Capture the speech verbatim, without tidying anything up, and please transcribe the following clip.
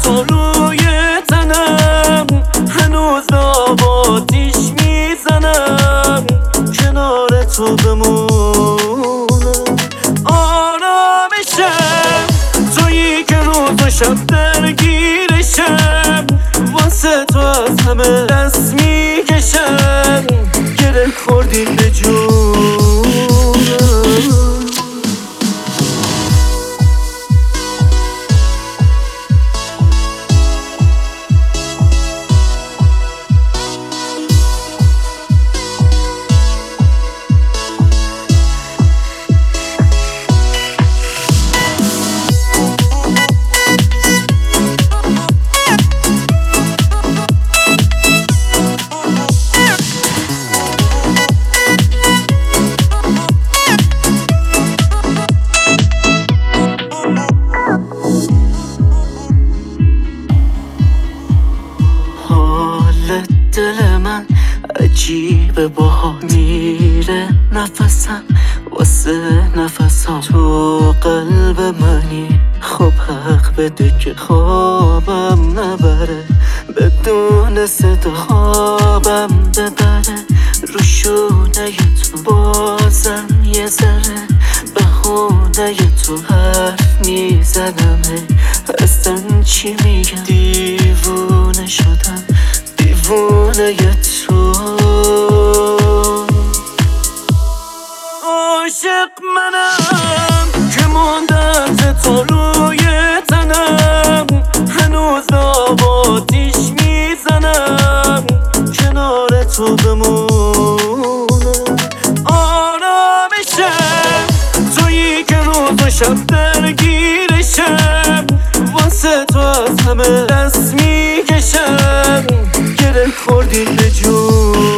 تو روی تنم، هنوز آب آتیش میزنم کنار تو بمونم. آرامشم تویی که روز و شب درگیرشم، واسه تو از همه دست میکشم، گره خوردی به جونم. دل من عجیبه باها میره نفسم واسه نفسم، تو قلب منی خب حق بده که خوابم نبره، بدون صدا خوابم ببره، رو شونه تو بازم یه ذره بهونه تو حرف میزنم، اصلا چی میگم دیوونه شدم دیوونه تو. عاشق منم که موندم تو روی تنم، هنوز آب آتیش میزنم کنار تو بمونم. آرامشم تویی که روز و شب درگیرشم، واسه تو از همه دست میکشم، گره خوردی به جون.